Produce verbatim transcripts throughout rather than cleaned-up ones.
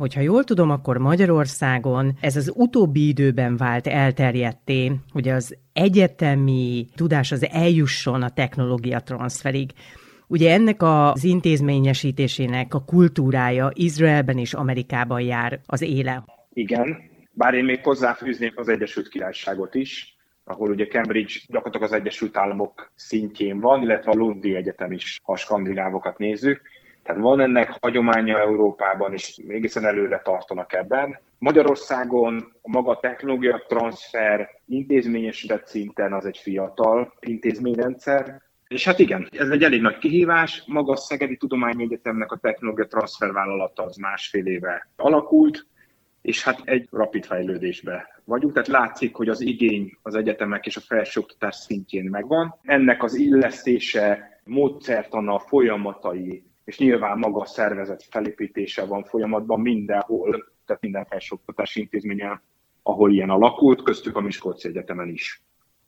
Hogyha jól tudom, akkor Magyarországon ez az utóbbi időben vált elterjedté, hogy az egyetemi tudás az eljusson a technológia transferig. Ugye ennek az intézményesítésének a kultúrája Izraelben és Amerikában jár az éle. Igen, bár én még hozzáfűzném az Egyesült Királyságot is, ahol ugye Cambridge gyakorlatilag az Egyesült Államok szintjén van, illetve a Lundi Egyetem is, ha a skandinávokat nézzük. Tehát van ennek hagyománya Európában, és egészen előre tartanak ebben. Magyarországon a maga technológia transfer intézményesített szinten az egy fiatal intézményrendszer. És hát igen, ez egy elég nagy kihívás. Maga a Szegedi Tudományegyetemnek a technológia transfer vállalata az másfél éve alakult, és hát egy rapid fejlődésbe vagyunk. Tehát látszik, hogy az igény az egyetemek és a felsőoktatás szintjén megvan. Ennek az illesztése, módszertana, folyamatai, és nyilván maga a szervezet felépítése van folyamatban mindenhol, tehát minden felsőoktatási intézményen, ahol ilyen alakult, köztük a Miskolci Egyetemen is.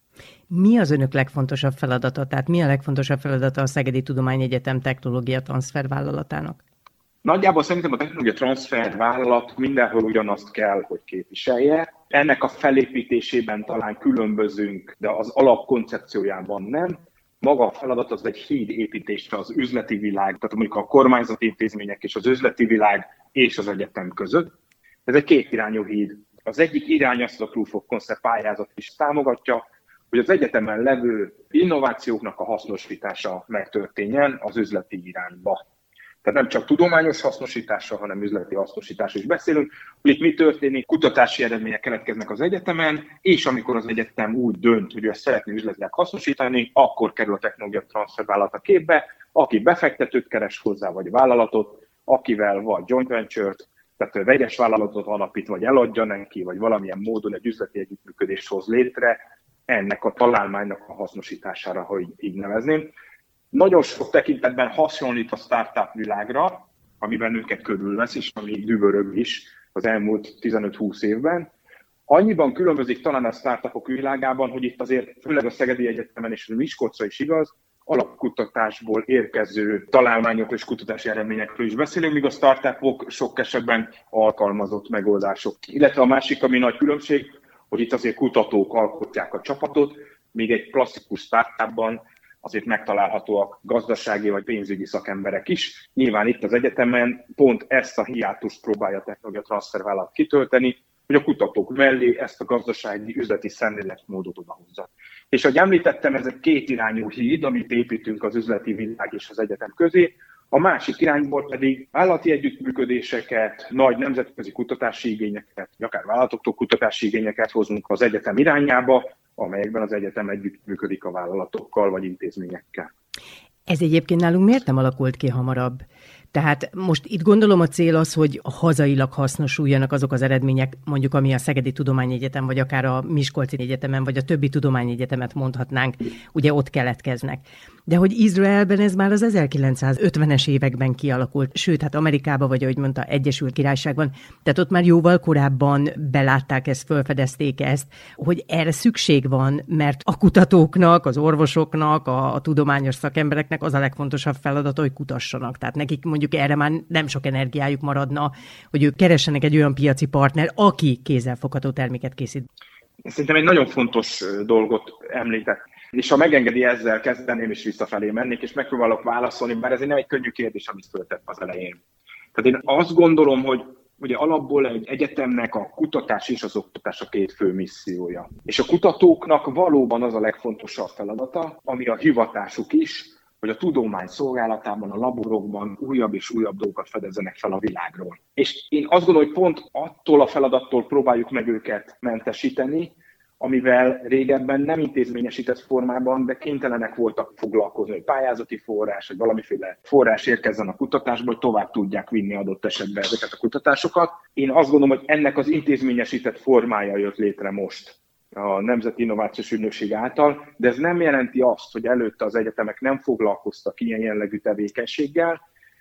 Mi az önök legfontosabb feladata? Tehát mi a legfontosabb feladata a Szegedi Tudományegyetem technológia transfer vállalatának? Nagyjából szerintem a technológia transfer vállalat mindenhol ugyanazt kell, hogy képviselje. Ennek a felépítésében talán különbözünk, de az alapkoncepciójában nem. Maga a feladat az egy híd építésre az üzleti világ, tehát mondjuk a kormányzati intézmények és az üzleti világ és az egyetem között. Ez egy kétirányú híd. Az egyik irány azt a Proof of Concept pályázat is támogatja, hogy az egyetemen levő innovációknak a hasznosítása megtörténjen az üzleti irányba. Tehát nem csak tudományos hasznosításra, hanem üzleti hasznosításra is beszélünk. Itt mi történik? Kutatási eredmények keletkeznek az egyetemen, és amikor az egyetem úgy dönt, hogy ezt szeretné üzletileg hasznosítani, akkor kerül a technológia transfer vállalat a képbe, aki befektetőt keres hozzá, vagy vállalatot, akivel vagy joint venture-t, tehát vegyes vállalatot alapít, vagy eladja neki, vagy valamilyen módon egy üzleti együttműködést hoz létre, ennek a találmánynak a hasznosítására, hogy így nevezném. Nagyon sok tekintetben hasonlít a startup világra, amiben őket körülvesz, és ami dübörög is az elmúlt tizenöt-húsz évben. Annyiban különbözik talán a startupok világában, hogy itt azért főleg a Szegedi Egyetemen és a Miskolcra is igaz, alapkutatásból érkező találmányokról és kutatási eredményekről is beszélünk, míg a startupok sok esetben alkalmazott megoldások. Illetve a másik, ami nagy különbség, hogy itt azért kutatók alkotják a csapatot, míg egy klasszikus startupban azért megtalálhatóak gazdasági vagy pénzügyi szakemberek is. Nyilván itt az egyetemen pont ezt a hiátust próbálja a technológia transfer vállalat kitölteni, hogy a kutatók mellé ezt a gazdasági üzleti szemléletmódot odahozza. És ahogy említettem, ez egy kétirányú híd, amit építünk az üzleti világ és az egyetem közé. A másik irányból pedig vállalati együttműködéseket, nagy nemzetközi kutatási igényeket, akár vállalatoktól kutatási igényeket hozunk az egyetem irányába, amelyekben az egyetem együttműködik a vállalatokkal vagy intézményekkel. Ez egyébként nálunk miért nem alakult ki hamarabb? Tehát most itt gondolom a cél az, hogy hazailag hasznosuljanak azok az eredmények, mondjuk ami a Szegedi Tudományegyetem, vagy akár a Miskolci Egyetemen, vagy a többi tudományegyetemet mondhatnánk, ugye ott keletkeznek. De hogy Izraelben ez már az ezerkilencszázötvenes években kialakult, sőt, hát Amerikában, vagy ahogy mondta, Egyesült Királyságban, tehát ott már jóval korábban belátták ezt, felfedezték ezt, hogy erre szükség van, mert a kutatóknak, az orvosoknak, a, a tudományos szakembereknek az a legfontosabb feladata, hogy kutassanak. Tehát nekik mondjuk erre már nem sok energiájuk maradna, hogy ők keressenek egy olyan piaci partner, aki kézzelfogható terméket készít. Szerintem egy nagyon fontos dolgot említett. És ha megengedi, ezzel kezdeném és visszafelé mennék, és megpróbálok válaszolni, bár ez nem egy könnyű kérdés, amit föltett az elején. Tehát én azt gondolom, hogy ugye alapból egy egyetemnek a kutatás és az oktatás a két fő missziója. És a kutatóknak valóban az a legfontosabb feladata, ami a hivatásuk is, hogy a tudomány szolgálatában, a laborokban újabb és újabb dolgokat fedezzenek fel a világról. És én azt gondolom, hogy pont attól a feladattól próbáljuk meg őket mentesíteni, amivel régebben nem intézményesített formában, de kénytelenek voltak foglalkozni, hogy pályázati forrás, vagy valamiféle forrás érkezzen a kutatásból, hogy tovább tudják vinni adott esetben ezeket a kutatásokat. Én azt gondolom, hogy ennek az intézményesített formája jött létre most a Nemzeti Innovációs Ügynökség által, de ez nem jelenti azt, hogy előtte az egyetemek nem foglalkoztak ilyen jellegű tevékenységgel,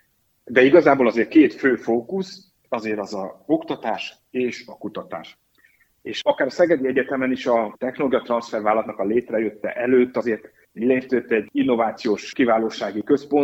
de igazából azért két fő fókusz, azért az a oktatás és a kutatás. És akár a Szegedi Egyetemen is a technológia transfer vállalatnak a létrejötte előtt azért létrejött egy innovációs kiválósági központ,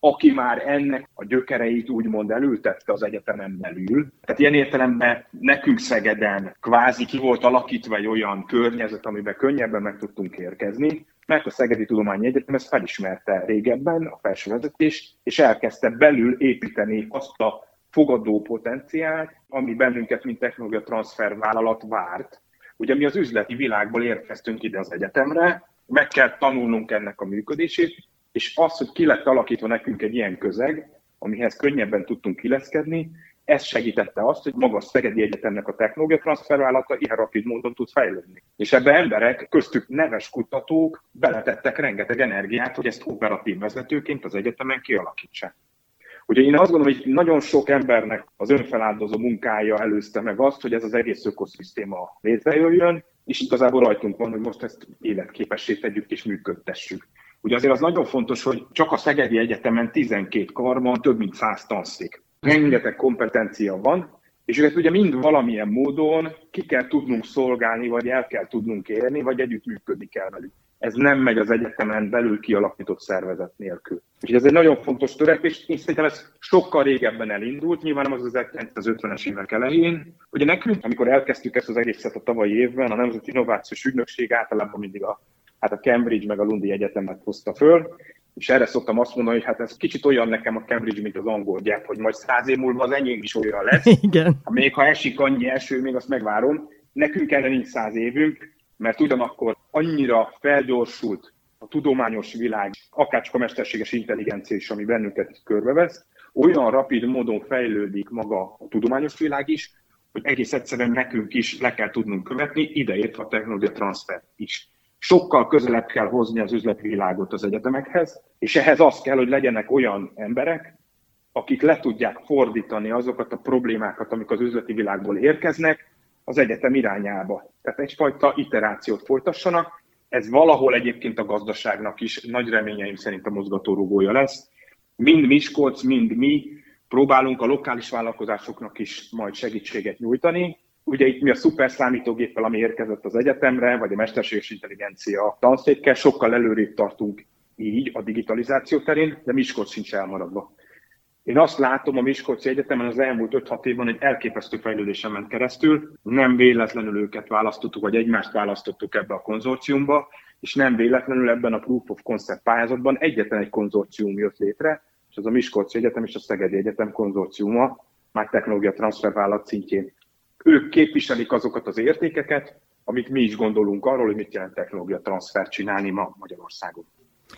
aki már ennek a gyökereit úgymond elültette az egyetemen belül. Tehát ilyen értelemben nekünk Szegeden kvázi ki volt alakítva egy olyan környezet, amiben könnyebben meg tudtunk érkezni, mert a Szegedi Tudományegyetem ezt felismerte régebben, a felsővezetés, és elkezdte belül építeni azt a fogadó potenciált, ami bennünket, mint technológia transfer vállalat várt. Ugye mi az üzleti világból érkeztünk ide az egyetemre, meg kell tanulnunk ennek a működését, és az, hogy ki lett alakítva nekünk egy ilyen közeg, amihez könnyebben tudtunk illeszkedni, ez segítette azt, hogy maga a Szegedi Egyetemnek a technológia transfervállalata ilyen rapid módon tud fejlődni. És ebbe emberek, köztük neves kutatók beletettek rengeteg energiát, hogy ezt operatív vezetőként az egyetemen kialakítsák. Ugye én azt gondolom, hogy nagyon sok embernek az önfeláldozó munkája előzte meg azt, hogy ez az egész ökoszisztéma létrejöjjön, és igazából rajtunk van, hogy most ezt életképessé tegyük és működtessük. Ugye azért az nagyon fontos, hogy csak a Szegedi Egyetemen tizenkét karban több mint száz tanszék. Rengeteg kompetencia van, és őket ugye mind valamilyen módon ki kell tudnunk szolgálni, vagy el kell tudnunk érni, vagy együttműködni kell velük. Ez nem megy az egyetemen belül kialakított szervezet nélkül. Úgyhogy ez egy nagyon fontos törekvés, és szerintem ez sokkal régebben elindult, nyilván az ezerkilencszázötvenes évek elején. Ugye nekünk, amikor elkezdtük ezt az egészet a tavalyi évben, a Nemzeti Innovációs Ügynökség általában mindig a, hát a Cambridge meg a Lundi Egyetemet hozta föl, és erre szoktam azt mondani, hogy hát ez kicsit olyan nekem a Cambridge, mint az angol gyep, hogy majd száz év múlva az enyém is olyan lesz. Igen. Még ha esik annyi eső, még azt megvárom. Nekünk erre nincs száz évünk, mert ugyanakkor annyira felgyorsult a tudományos világ, akárcsak a mesterséges intelligencia is, ami bennünket körbevesz, olyan rapid módon fejlődik maga a tudományos világ is, hogy egész egyszerűen nekünk is le kell tudnunk követni, ideértve a technológia transfer is. Sokkal közelebb kell hozni az üzleti világot az egyetemekhez, és ehhez az kell, hogy legyenek olyan emberek, akik le tudják fordítani azokat a problémákat, amik az üzleti világból érkeznek, az egyetem irányába. Tehát egyfajta iterációt folytassanak. Ez valahol egyébként a gazdaságnak is nagy reményeim szerint a mozgatórugója lesz. Mind Miskolc, mind mi próbálunk a lokális vállalkozásoknak is majd segítséget nyújtani. Ugye itt mi a szuperszámítógéppel, ami érkezett az egyetemre, vagy a mesterséges intelligencia tanszékkel, sokkal előrébb tartunk így a digitalizáció terén, de Miskolc sincs elmaradva. Én azt látom a Miskolci Egyetemen az elmúlt öt-hat évben, hogy elképesztő fejlődésen ment keresztül. Nem véletlenül őket választottuk, vagy egymást választottuk ebbe a konzorciumba, és nem véletlenül ebben a Proof of Concept pályázatban egyetlen egy konzorcium jött létre, és az a Miskolci Egyetem és a Szegedi Egyetem konzorciuma, már technológia transfervállalat szintjén. Ők képviselik azokat az értékeket, amit mi is gondolunk arról, hogy mit jelent technológia transfer csinálni ma Magyarországon.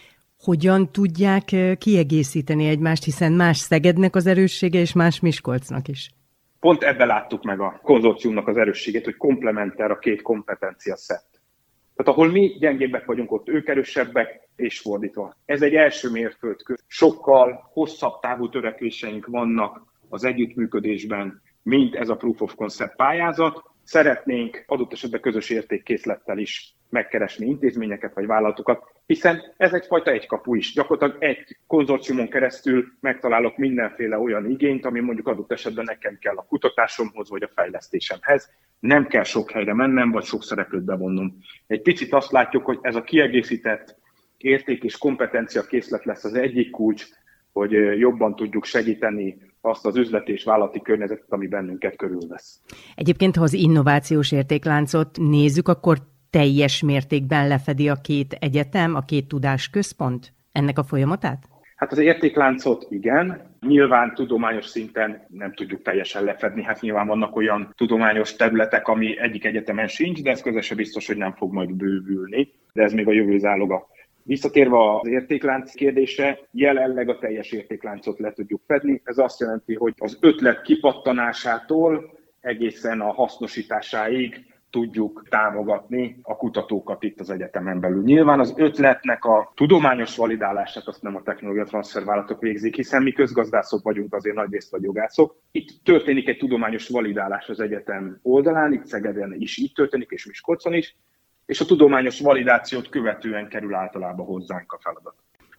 Hogyan tudják kiegészíteni egymást, hiszen más Szegednek az erőssége, és más Miskolcnak is? Pont ebben láttuk meg a konzorciumnak az erősségét, hogy komplementer a két kompetencia szett. Tehát ahol mi gyengébbek vagyunk, ott ők erősebbek, és fordítva. Ez egy első mérföldkő. Sokkal hosszabb távú törekvéseink vannak az együttműködésben, mint ez a Proof of Concept pályázat. Szeretnénk adott esetben közös értékkészlettel is megkeresni intézményeket vagy vállalatokat, hiszen ez egyfajta egykapu is. Gyakorlatilag egy konzorciumon keresztül megtalálok mindenféle olyan igényt, ami mondjuk adott esetben nekem kell a kutatásomhoz vagy a fejlesztésemhez. Nem kell sok helyre mennem, vagy sok szereplőt bevonnom. Egy picit azt látjuk, hogy ez a kiegészített érték és kompetencia készlet lesz az egyik kulcs, hogy jobban tudjuk segíteni azt az üzleti és vállalati környezetet, ami bennünket körülvesz. Egyébként, ha az innovációs értékláncot nézzük, akkor teljes mértékben lefedi a két egyetem, a két tudásközpont ennek a folyamatát? Hát az értékláncot igen, nyilván tudományos szinten nem tudjuk teljesen lefedni, hát nyilván vannak olyan tudományos területek, ami egyik egyetemen sincs, de ez közel sem biztos, hogy nem fog majd bővülni, de ez még a jövő záloga. Visszatérve az értéklánc kérdése, jelenleg a teljes értékláncot le tudjuk fedni. Ez azt jelenti, hogy az ötlet kipattanásától egészen a hasznosításáig tudjuk támogatni a kutatókat itt az egyetemen belül. Nyilván az ötletnek a tudományos validálását azt nem a technológia transfervállalatok végzik, hiszen mi közgazdászok vagyunk, azért nagyrészt vagy jogászok. Itt történik egy tudományos validálás az egyetem oldalán, itt Szegeden is így történik, és Miskolcon is, és a tudományos validációt követően kerül általában hozzánk a feladat.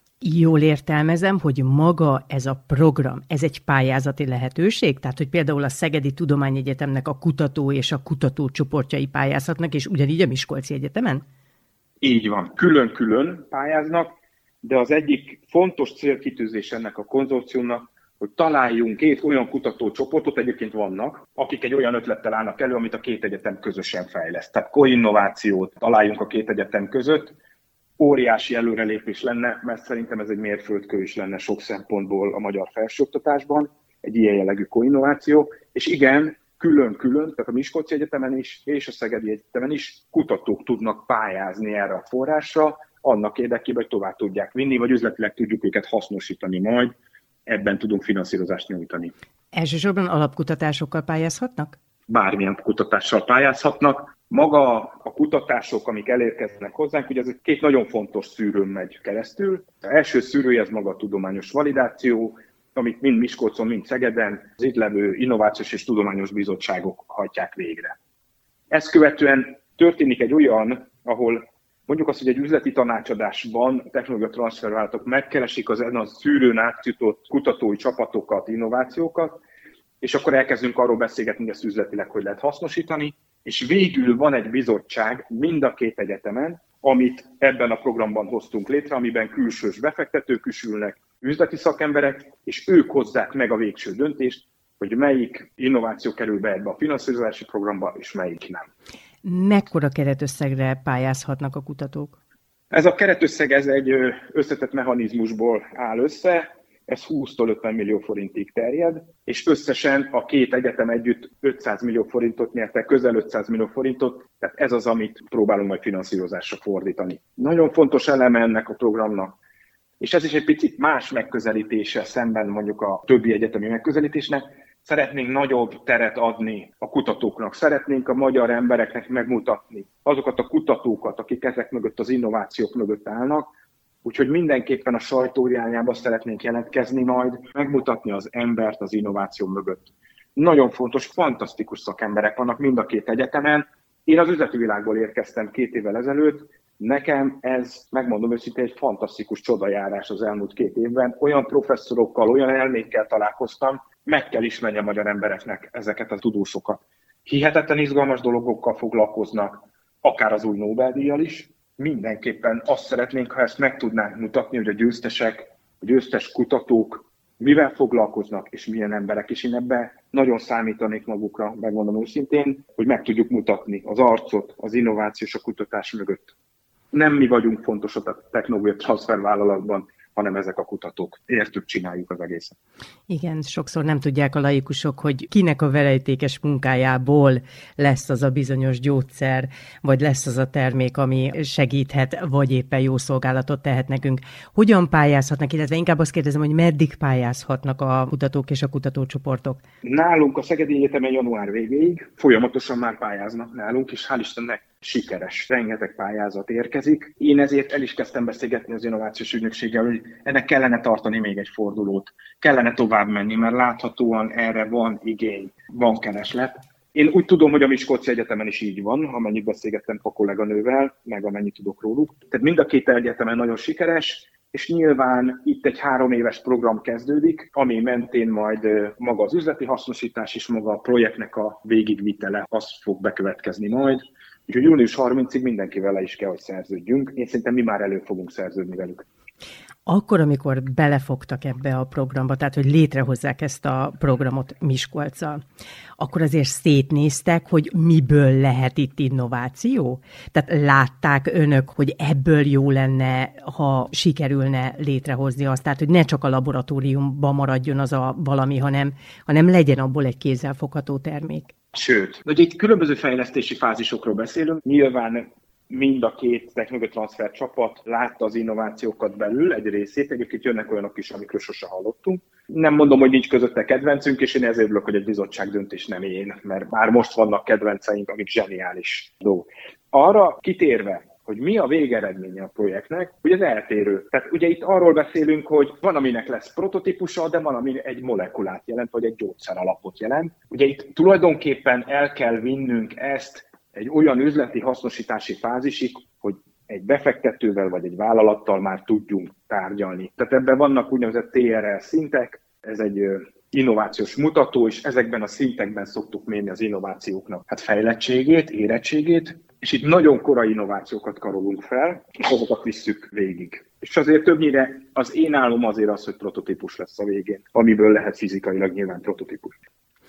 Jól értelmezem, hogy maga ez a program, ez egy pályázati lehetőség? Tehát, hogy például a Szegedi Tudományegyetemnek a kutató és a kutatócsoportjai pályázhatnak, és ugyanígy a Miskolci Egyetemen? Így van. Külön-külön pályáznak. de az egyik fontos célkitűzés ennek a konzorciumnak, hogy találjunk két olyan kutatócsoportot, egyébként vannak, akik egy olyan ötlettel állnak elő, amit a két egyetem közösen fejleszt. Tehát koinnovációt találjunk a két egyetem között, óriási előrelépés lenne, mert szerintem ez egy mérföldkő is lenne sok szempontból a magyar felsőoktatásban, egy ilyen jellegű koinnováció, és igen, külön-külön, tehát a Miskolci Egyetemen is és a Szegedi Egyetemen is kutatók tudnak pályázni erre a forrásra, annak érdekében, hogy tovább tudják vinni, vagy üzletileg tudjuk őket hasznosítani majd, ebben tudunk finanszírozást nyújtani. Elsősorban alapkutatásokkal pályázhatnak? Bármilyen kutatással pályázhatnak. Maga a kutatások, amik elérkeznek hozzánk, ugye ez két nagyon fontos szűrőn megy keresztül. Az első szűrője ez maga a tudományos validáció, amit mind Miskolcon, mind Szegeden az itt levő innovációs és tudományos bizottságok hajtják végre. Ezt követően történik egy olyan, ahol mondjuk azt, hogy egy üzleti tanácsadásban technológia transfervállalatok megkeresik az ezen a szűrőn átjutott kutatói csapatokat, innovációkat, és akkor elkezdünk arról beszélgetni, hogy ezt üzletileg hogy lehet hasznosítani, és végül van egy bizottság mind a két egyetemen, amit ebben a programban hoztunk létre, amiben külsős befektetők is ülnek, üzleti szakemberek, és ők hozzák meg a végső döntést, hogy melyik innováció kerül be ebbe a finanszírozási programba, és melyik nem. Mekkora keretösszegre pályázhatnak a kutatók? Ez a keretösszeg ez egy összetett mechanizmusból áll össze, ez húsztól ötven millió forintig terjed, és összesen a két egyetem együtt ötszáz millió forintot nyertek, közel ötszáz millió forintot, tehát ez az, amit próbálunk majd finanszírozásra fordítani. Nagyon fontos eleme ennek a programnak, és ez is egy picit más megközelítése szemben mondjuk a többi egyetemi megközelítésnek. Szeretnénk nagyobb teret adni a kutatóknak, szeretnénk a magyar embereknek megmutatni azokat a kutatókat, akik ezek mögött, az innovációk mögött állnak, úgyhogy mindenképpen a sajtó irányába szeretnénk jelentkezni majd, megmutatni az embert az innováció mögött. Nagyon fontos, fantasztikus szakemberek vannak mind a két egyetemen. Én az üzleti világból érkeztem két évvel ezelőtt, nekem ez, megmondom őszintén, egy fantasztikus csodajárás az elmúlt két évben. Olyan professzorokkal, olyan elmékkel találkoztam, meg kell ismerni a magyar embereknek ezeket a tudósokat. Hihetetlen izgalmas dologokkal foglalkoznak, akár az új Nobel-díjjal is. Mindenképpen azt szeretnénk, ha ezt meg tudnánk mutatni, hogy a győztesek, a győztes kutatók mivel foglalkoznak, és milyen emberek. És én ebben nagyon számítanék magukra, megmondom őszintén, hogy meg tudjuk mutatni az arcot, az innováció és a kutatás mögött. Nem mi vagyunk fontosak a technológia transfervállalatban, hanem ezek a kutatók. Értük, csináljuk az egészet. Igen, sokszor nem tudják a laikusok, hogy kinek a verejtékes munkájából lesz az a bizonyos gyógyszer, vagy lesz az a termék, ami segíthet, vagy éppen jó szolgálatot tehet nekünk. Hogyan pályázhatnak, illetve inkább azt kérdezem, hogy meddig pályázhatnak a kutatók és a kutatócsoportok? Nálunk a Szegedi Egyetemen január végéig folyamatosan már pályáznak nálunk, és hál' Istennek sikeres, rengeteg pályázat érkezik. Én ezért el is kezdtem beszélgetni az innovációs ügynökséggel, hogy ennek kellene tartani még egy fordulót, kellene tovább menni, mert láthatóan erre van igény, van kereslet. Én úgy tudom, hogy a Miskolci Egyetemen is így van, amennyit beszélgettem a kolléganővel, meg amennyit tudok róluk. Tehát mind a két egyetemen nagyon sikeres, és nyilván itt egy három éves program kezdődik, ami mentén majd maga az üzleti hasznosítás és maga a projektnek a végigvitele, az fog bekövetkezni majd. Úgyhogy június harmincadikáig mindenkivel le is kell, hogy szerződjünk. Én szerintem mi már elő fogunk szerződni velük. Akkor, amikor belefogtak ebbe a programba, tehát hogy létrehozzák ezt a programot Miskolccal, akkor azért szétnéztek, hogy miből lehet itt innováció? Tehát látták önök, hogy ebből jó lenne, ha sikerülne létrehozni azt, tehát hogy ne csak a laboratóriumban maradjon az a valami, hanem, hanem legyen abból egy kézzelfogható termék. Sőt, ugye itt különböző fejlesztési fázisokról beszélünk. Nyilván mind a két technológia transfer csapat látta az innovációkat belül, egy részét, egyébként jönnek olyanok is, amikről sose hallottunk. Nem mondom, hogy nincs közötte kedvencünk, és én ezért örülök, hogy egy bizottság döntés nem én, mert már most vannak kedvenceink, amik zseniális dolgok. Arra kitérve, hogy mi a végeredménye a projektnek, hogy ez eltérő. Tehát ugye itt arról beszélünk, hogy van, aminek lesz prototípusa, de van, ami egy molekulát jelent, vagy egy gyógyszer alapot jelent. Ugye itt tulajdonképpen el kell vinnünk ezt egy olyan üzleti hasznosítási fázisig, hogy egy befektetővel vagy egy vállalattal már tudjunk tárgyalni. Tehát ebben vannak úgynevezett té er el szintek, ez egy innovációs mutató, és ezekben a szintekben szoktuk mérni az innovációknak hát fejlettségét, érettségét, és itt nagyon korai innovációkat karolunk fel, és azokat visszük végig. És azért többnyire az én álom azért az, hogy prototípus lesz a végén, amiből lehet fizikailag nyilván prototípus.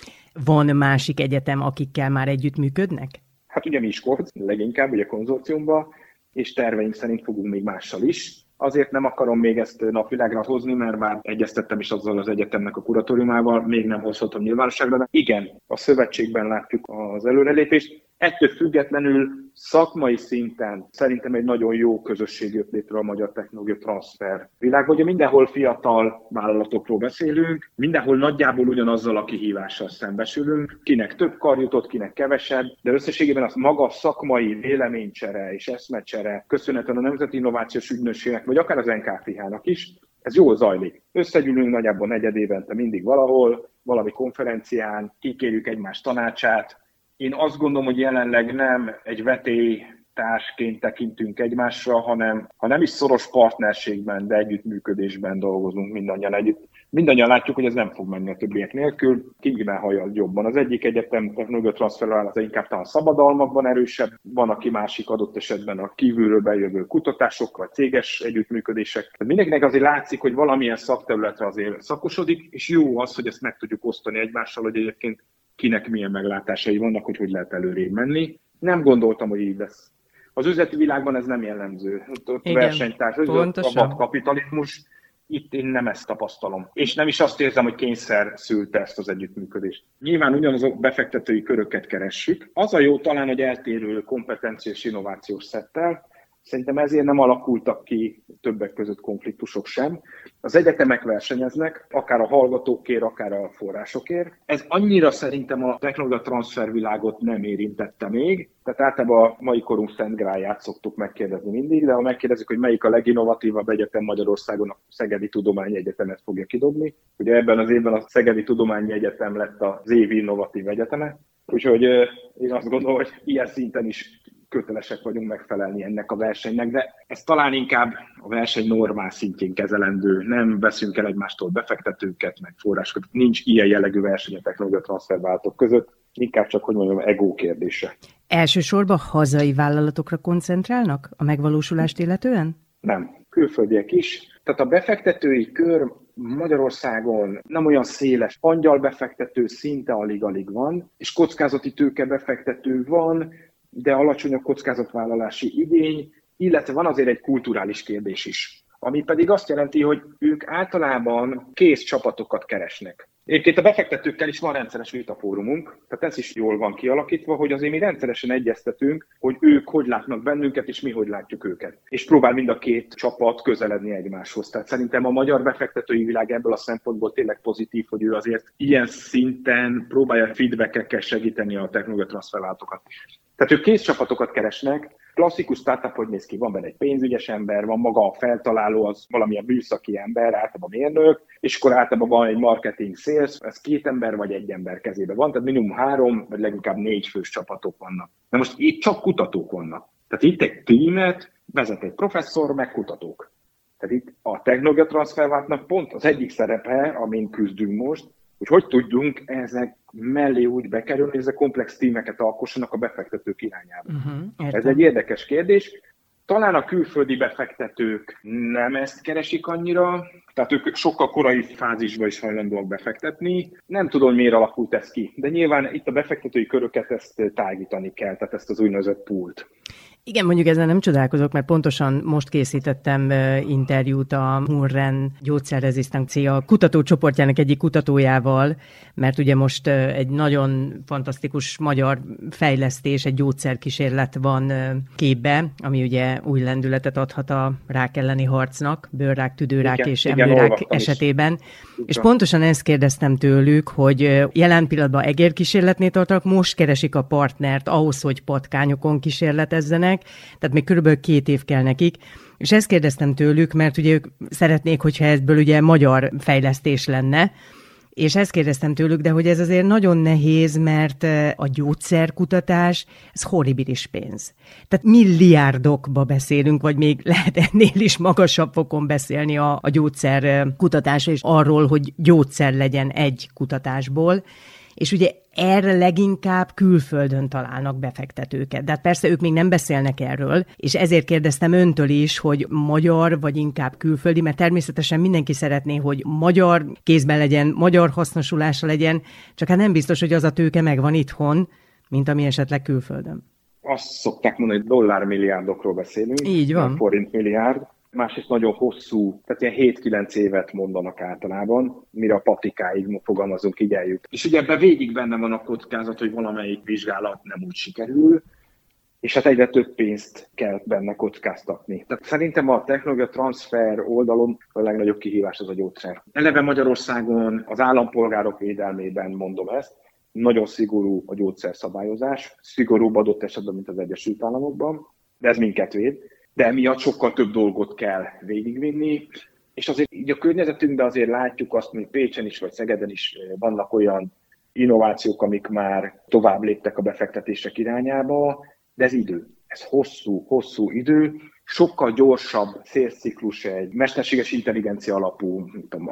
Van másik egyetem, akikkel már együttműködnek? Hát ugye Miskolc, leginkább ugye konzorciumban, és terveink szerint fogunk még mással is. Azért nem akarom még ezt napvilágra hozni, mert már egyeztettem is azzal az egyetemnek a kuratóriumával, még nem hozhatom nyilvánosságra, de igen, a szövetségben látjuk az előrelépést. Ettől függetlenül szakmai szinten szerintem egy nagyon jó közösség jött létre a magyar technológia transfer világban. Ugye mindenhol fiatal vállalatokról beszélünk, mindenhol nagyjából ugyanazzal a kihívással szembesülünk, kinek több kar jutott, kinek kevesebb, de összességében az maga szakmai véleménycsere és eszmecsere, köszönhetően a Nemzeti Innovációs Ügynökségnek, vagy akár az en ká pé há-nak is, ez jól zajlik. Összegyűlünk nagyjából negyed évente mindig valahol, valami konferencián, kikérjük egymás tanácsát. Én azt gondolom, hogy jelenleg nem egy vetélytársként tekintünk egymásra, hanem ha nem is szoros partnerségben, de együttműködésben dolgozunk mindannyian együtt. Mindannyian látjuk, hogy ez nem fog menni a többiek nélkül. Kinkben hajad jobban. Az egyik egyetem technológia transfervállalat az inkább talán szabadalmakban erősebb, van, aki másik adott esetben a kívülről bejövő kutatások vagy céges együttműködések. Mindenkinek azért látszik, hogy valamilyen szakterületre azért szakosodik, és jó az, hogy ezt meg tudjuk osztani egymással, hogy egyébként kinek milyen meglátásai vannak, hogy hogy lehet előrébb menni. Nem gondoltam, hogy így lesz. Az üzleti világban ez nem jellemző. Ott versenytárs, a vadkapitalizmus, itt én nem ezt tapasztalom. És nem is azt érzem, hogy kényszer szülte ezt az együttműködést. Nyilván ugyanazok befektetői köröket keressük. Az a jó talán, hogy eltérő kompetenciás innovációs szettel. Szerintem ezért nem alakultak ki többek között konfliktusok sem. Az egyetemek versenyeznek, akár a hallgatókért, akár a forrásokért. Ez annyira szerintem a technológia transfer világot nem érintette még. Tehát általában a mai korunk szent gráját szoktuk megkérdezni mindig, de ha megkérdezik, hogy melyik a leginnovatívabb egyetem Magyarországon, a Szegedi Tudományi Egyetemet fogja kidobni. Ugye ebben az évben a Szegedi Tudományi Egyetem lett az évi innovatív egyeteme. Úgyhogy én azt gondolom, hogy ilyen szinten is kötelesek vagyunk megfelelni ennek a versenynek, de ez talán inkább a verseny normál szintjén kezelendő. Nem veszünk el egymástól befektetőket, meg forrásokat. Nincs ilyen jellegű verseny a technológia transfervállalatok között, inkább csak, hogy mondjam, ego kérdése. Elsősorban hazai vállalatokra koncentrálnak a megvalósulást illetően? Nem, külföldiek is. Tehát a befektetői kör Magyarországon nem olyan széles, angyalbefektető szinte alig-alig van, és kockázati tőkebefektető van, de alacsony a kockázatvállalási igény, illetve van azért egy kulturális kérdés is, ami pedig azt jelenti, hogy ők általában kész csapatokat keresnek. Egyébként a befektetőkkel is van rendszeres vitafórumunk, tehát ez is jól van kialakítva, hogy azért mi rendszeresen egyeztetünk, hogy ők hogy látnak bennünket, és mi hogy látjuk őket. És próbál mind a két csapat közeledni egymáshoz. Tehát szerintem a magyar befektetői világ ebből a szempontból tényleg pozitív, hogy ő azért ilyen szinten próbálja feedback-ekkel segíteni a technológia transfervállalatokat. Tehát ők kész csapatokat keresnek, klasszikus startup, hogy néz ki, van benne egy pénzügyes ember, van maga a feltaláló, az valamilyen műszaki ember, általában mérnök, és akkor általában van egy marketing sales, ez két ember vagy egy ember kezében van, tehát minimum három, vagy leginkább négy fős csapatok vannak. Na most itt csak kutatók vannak. Tehát itt egy tímet vezet egy professzor, meg kutatók. Tehát itt a technológia transfervállalatnak pont az egyik szerepe, amin küzdünk most, hogy hogy tudjunk ezek mellé úgy bekerülni, hogy ezek komplex tímeket alkossanak a befektetők irányába. Uh-huh, Ez egy érdekes kérdés. Talán a külföldi befektetők nem ezt keresik annyira, tehát ők sokkal korai fázisban is hajlandóak befektetni. Nem tudom, miért alakult ez ki, de nyilván itt a befektetői köröket ezt tágítani kell, tehát ezt az úgynevezett poolt. Igen, mondjuk ezzel nem csodálkozok, mert pontosan most készítettem interjút a Murren gyógyszerrezisztencia kutatócsoportjának egyik kutatójával, mert ugye most egy nagyon fantasztikus magyar fejlesztés, egy gyógyszerkísérlet van képbe, ami ugye új lendületet adhat a rák elleni harcnak, bőrrák, tüdőrák igen, és igen, emlőrák esetében. Is. És pontosan ezt kérdeztem tőlük, hogy jelen pillanatban egérkísérletnél tartanak, most keresik a partnert ahhoz, hogy patkányokon kísérletezzenek, tehát még körülbelül két év kell nekik, és ezt kérdeztem tőlük, mert ugye ők szeretnék, hogyha ebből ugye magyar fejlesztés lenne, És ezt kérdeztem tőlük, de hogy ez azért nagyon nehéz, mert a gyógyszerkutatás, ez horribilis pénz. Tehát milliárdokba beszélünk, vagy még lehet ennél is magasabb fokon beszélni a, a gyógyszerkutatásra, és arról, hogy gyógyszer legyen egy kutatásból. És ugye erre leginkább külföldön találnak befektetőket. De hát persze ők még nem beszélnek erről, és ezért kérdeztem öntől is, hogy magyar vagy inkább külföldi, mert természetesen mindenki szeretné, hogy magyar kézben legyen, magyar hasznosulása legyen, csak hát nem biztos, hogy az a tőke megvan itthon, mint ami esetleg külföldön. Azt szokták mondani, hogy dollármilliárdokról beszélünk. Így van. Forintmilliárd. Másrészt nagyon hosszú, tehát ilyen hét-kilenc évet mondanak általában, mire a patikáig fogalmazunk, így eljut. És ugye ebben végig benne van a kockázat, hogy valamelyik vizsgálat nem úgy sikerül, és hát egyre több pénzt kell benne kockáztatni. Tehát szerintem a technológia transfer oldalon a legnagyobb kihívás az a gyógyszer. Eleve Magyarországon az állampolgárok védelmében mondom ezt, nagyon szigorú a gyógyszerszabályozás, szigorúbb adott esetben, mint az Egyesült Államokban, de ez minket véd. De emiatt sokkal több dolgot kell végigvinni, és azért így a környezetünkben azért látjuk azt, hogy Pécsen is vagy Szegeden is vannak olyan innovációk, amik már tovább léptek a befektetések irányába, de ez idő. Ez hosszú, hosszú idő, sokkal gyorsabb szélciklus egy mesterséges intelligencia alapú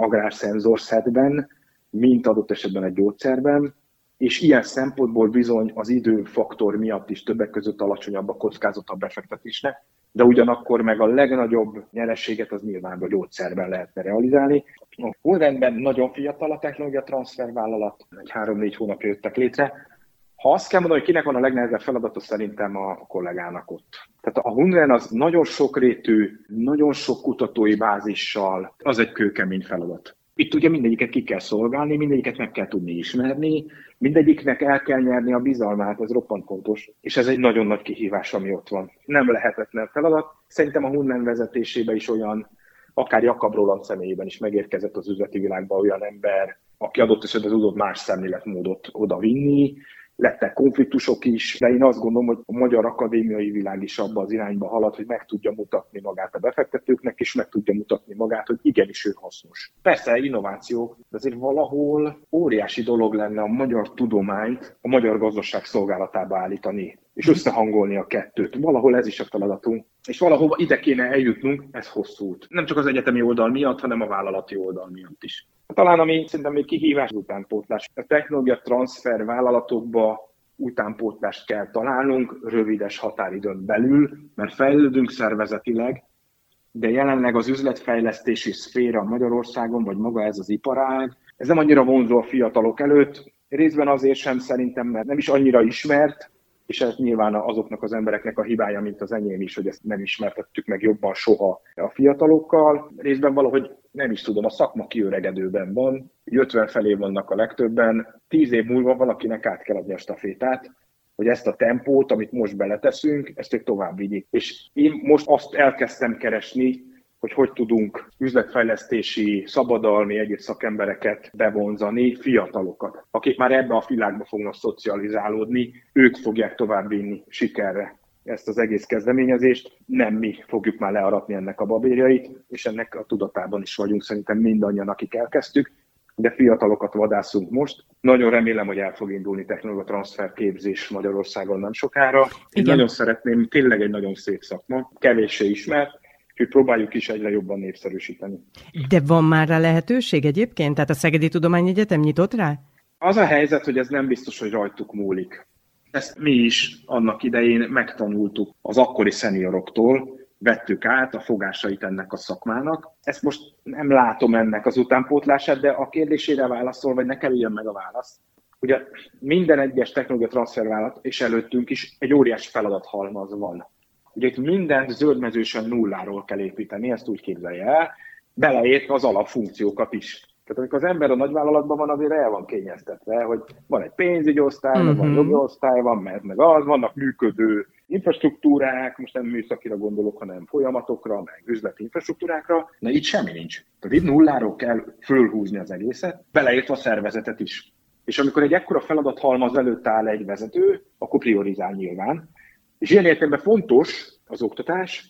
agrárszenzorszedben, mint adott esetben egy gyógyszerben, és ilyen szempontból bizony az időfaktor miatt is többek között alacsonyabb a kockázat a befektetésnek, de ugyanakkor meg a legnagyobb nyereséget az nyilván a gyógyszerben lehetne realizálni. A Hunrenben nagyon fiatal a technológia transfer vállalat, egy három-négy hónapja jöttek létre. Ha azt kell mondani, hogy kinek van a legnehezebb feladata, szerintem a kollégának ott. Tehát a Hunren az nagyon sokrétű, nagyon sok kutatói bázissal, az egy kőkemény feladat. Itt ugye mindegyiket ki kell szolgálni, mindegyiket meg kell tudni ismerni, mindegyiknek el kell nyerni a bizalmát, ez roppant fontos, és ez egy nagyon nagy kihívás, ami ott van. Nem lehetetlen feladat. Szerintem a Hunren vezetésében is olyan, akár Jakab Roland személyében is megérkezett az üzleti világba olyan ember, aki adott esetben tudott más szemléletmódot oda vinni. Lettek konfliktusok is, de én azt gondolom, hogy a magyar akadémiai világ is abba az irányba halad, hogy meg tudja mutatni magát a befektetőknek, és meg tudja mutatni magát, hogy igenis ő hasznos. Persze innovációk, de azért valahol óriási dolog lenne a magyar tudományt a magyar gazdaság szolgálatába állítani, és összehangolni a kettőt. Valahol ez is a feladatunk. És valahova ide kéne eljutnunk, ez hosszú út. Nem csak az egyetemi oldal miatt, hanem a vállalati oldal miatt is. Talán ami szerintem még kihívás utánpótlás. A technológia transfer vállalatokba utánpótlást kell találnunk rövides határidőn belül, mert fejlődünk szervezetileg, de jelenleg az üzletfejlesztési szféra Magyarországon, vagy maga ez az iparág, ez nem annyira vonzó a fiatalok előtt, részben azért sem szerintem, mert nem is annyira ismert, és ez nyilván azoknak az embereknek a hibája, mint az enyém is, hogy ezt nem ismertettük meg jobban soha a fiatalokkal. Részben valahogy nem is tudom, a szakma kiöregedőben van, ötven felé vannak a legtöbben, tíz év múlva valakinek át kell adni a stafétát, hogy ezt a tempót, amit most beleteszünk, ezt ők tovább vigyék. És én most azt elkezdtem keresni, hogy hogy tudunk üzletfejlesztési, szabadalmi, egyéb szakembereket bevonzani, fiatalokat, akik már ebbe a világba fognak szocializálódni, ők fogják továbbvinni sikerre ezt az egész kezdeményezést, nem mi fogjuk már learatni ennek a babérjait, és ennek a tudatában is vagyunk szerintem mindannyian, akik elkezdtük, de fiatalokat vadászunk most. Nagyon remélem, hogy el fog indulni technológia transfer képzés Magyarországon nem sokára. Én nagyon szeretném, tényleg egy nagyon szép szakma, kevéssé ismert, úgyhogy próbáljuk is egyre jobban népszerűsíteni. De van már rá lehetőség egyébként? Tehát a Szegedi Tudományegyetem nyitott rá? Az a helyzet, hogy ez nem biztos, hogy rajtuk múlik. Ezt mi is annak idején megtanultuk az akkori szenioroktól, vettük át a fogásait ennek a szakmának. Ezt most nem látom ennek az utánpótlását, de a kérdésére válaszol, vagy ne kerüljön meg a válasz. Ugye minden egyes technológia transfervállalat, és előttünk is egy óriási feladathalmaz van. Ugye itt mindent zöldmezősen nulláról kell építeni, ezt úgy képzelje el, beleértve az alapfunkciókat is. Tehát amikor az ember a nagyvállalatban van, azért el van kényeztetve, hogy van egy pénzügyi osztály, mm-hmm. van jogi osztály, van meg, meg az, vannak működő infrastruktúrák, most nem műszakira gondolok, hanem folyamatokra, meg üzleti infrastruktúrákra, de itt semmi nincs. Tehát itt nulláról kell fölhúzni az egészet, beleértve a szervezetet is. És amikor egy ekkora feladathalmaz előtt áll egy vezető, akkor priorizál nyilván. És ilyen értelemben fontos az oktatás,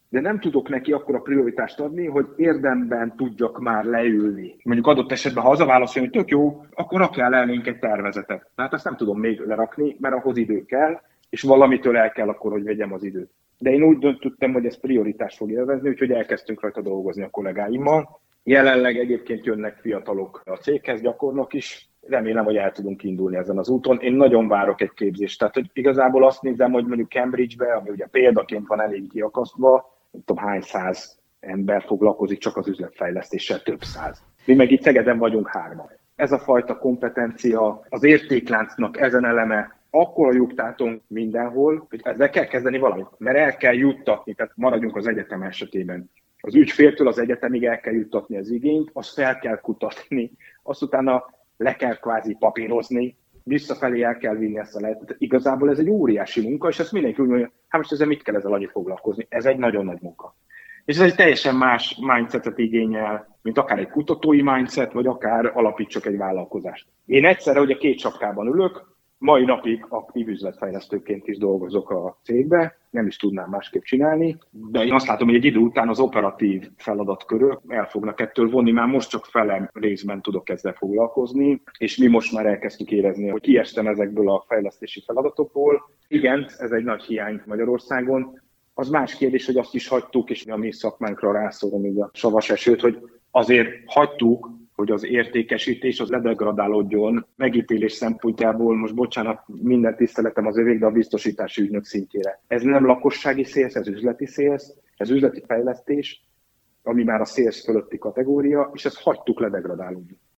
de nem tudok neki akkora prioritást adni, hogy érdemben tudjak már leülni. Mondjuk adott esetben, ha az a válaszolja, hogy tök jó, akkor rakjál elénk egy tervezetet. Tehát azt nem tudom még lerakni, mert ahhoz idő kell, és valamitől el kell akkor, hogy vegyem az időt. De én úgy döntöttem, hogy ez prioritást fog élvezni, úgyhogy elkezdtünk rajta dolgozni a kollégáimmal. Jelenleg egyébként jönnek fiatalok a céghez, gyakornok is. Remélem, hogy el tudunk indulni ezen az úton. Én nagyon várok egy képzést. Tehát hogy igazából azt nézem, hogy mondjuk Cambridge-be, ami ugye példaként van elég kiakasztva, nem tudom hány száz ember foglalkozik csak az üzletfejlesztéssel, több száz. Mi meg itt Szegeden vagyunk hárman. Ez a fajta kompetencia, az értékláncnak ezen eleme, akkor a lyuktátunk mindenhol, hogy ezzel kell kezdeni valamit, mert el kell juttatni, tehát maradjunk az egyetem esetében. Az ügyféltől az egyetemig el kell juttatni az igényt, azt fel kell kutatni, azt utána le kell kvázi papírozni, visszafelé el kell vinni ezt a lehetőt. Igazából ez egy óriási munka, és ezt mindenki úgy mondja, hát most ezzel mit kell ezzel annyi foglalkozni? Ez egy nagyon nagy munka. És ez egy teljesen más mindsetet igényel, mint akár egy kutatói mindset, vagy akár alapítsak egy vállalkozást. Én egyszerre ugye két sapkában ülök, mai napig aktív üzletfejlesztőként is dolgozok a cégbe, nem is tudnám másképp csinálni, de én azt látom, hogy egy idő után az operatív feladatkörök el fognak ettől vonni, már most csak felem részben tudok ezzel foglalkozni, és mi most már elkezdtük érezni, hogy kiestem ezekből a fejlesztési feladatokból. Igen, ez egy nagy hiány Magyarországon. Az más kérdés, hogy azt is hagytuk, és a mi szakmánkra rászólom így a savas esőt, hogy azért hagytuk, hogy az értékesítés az ledegradálódjon megítélés szempontjából, most bocsánat, minden tiszteletem az övék, de a biztosítási ügynök szintjére. Ez nem lakossági sales, ez üzleti sales, ez üzleti fejlesztés, ami már a sales fölötti kategória, és ezt hagytuk ledegradálódni.